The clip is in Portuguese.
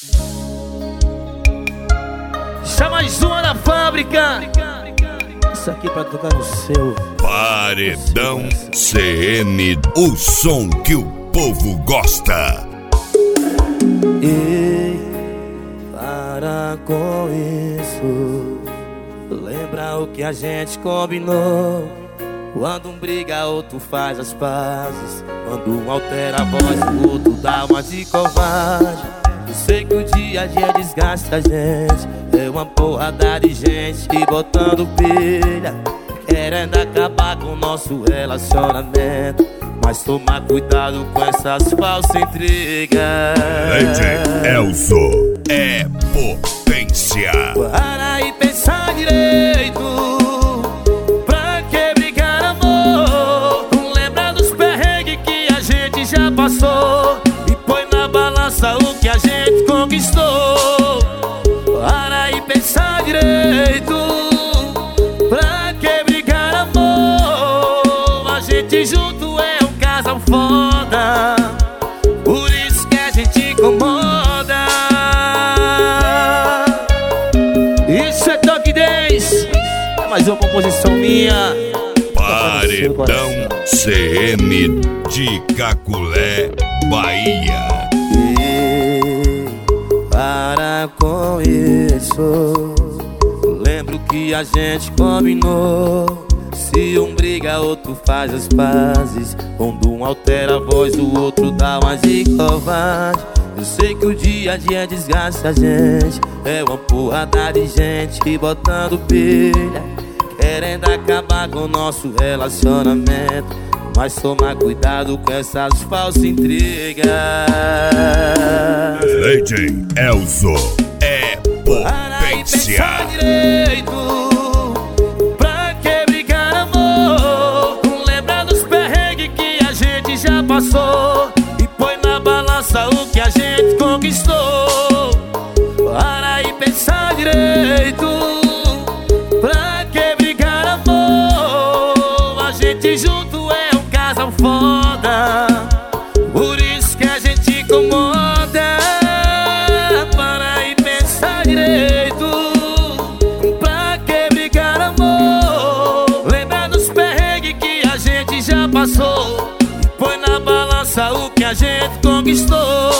Chama mais uma da fábrica. Isso aqui pra tocar no seu Paredão CN, o som que o povo gosta. Ei, para com isso. Lembra o que a gente combinou. Quando um briga, outro faz as pazes. Quando um altera a voz, o outro dá uma de covarde. Eu sei que o dia a dia desgasta a gente. É uma porrada de gente botando pilha, querendo acabar com o nosso relacionamento. Mas toma cuidado com essas falsas intrigas. Leite Elzo é potência. Para e pensar direito. Pra que brigar, amor? Lembra dos perrengues que a gente já passou e põe na balança o que a gente conquistou. Para e pensar direito. Pra que brigar, amor? A gente junto é um casal foda, por isso que a gente incomoda. Isso é Toque 10. É mais uma composição minha. Paredão CN de Caculé, Bahia. Ei, para com isso. Lembro que a gente combinou. Se um briga, outro faz as pazes. Quando um altera a voz, o outro dá uma de covarde. Eu sei que o dia a dia desgasta a gente. É uma porrada de gente botando pilha, querendo acabar com o nosso relacionamento. Mas toma cuidado com essas falsas intrigas. Leite Elzo é Para e potência. pensar direito. Pra que brigar, amor? Lembra dos perrengues que a gente já passou e põe na balança o que a gente conquistou. Para e pensar direito. Pra que brigar, amor? A gente junto é um casal foda, por isso que a gente incomoda. Para e pensar direito. Pra que brigar, amor? Lembra dos perrengues que a gente já passou e põe na balança o que a gente conquistou.